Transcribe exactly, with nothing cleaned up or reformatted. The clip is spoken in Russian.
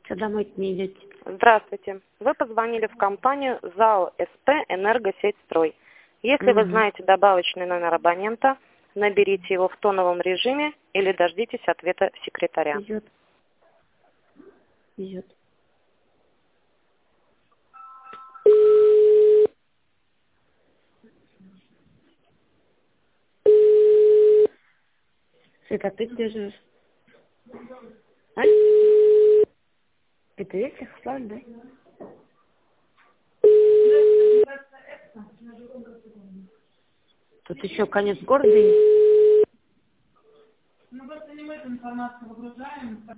Что домой не идете? Здравствуйте. Вы позвонили в компанию ЗАО СП «Энергосеть Строй». Если вы Угу. знаете добавочный номер абонента, наберите его в тоновом режиме или дождитесь ответа секретаря. Идет. Идет. Света, ты где живешь? А? Это Ярославль, да? Тут еще конец города есть. Ну просто не мы эту информацию выгружаем.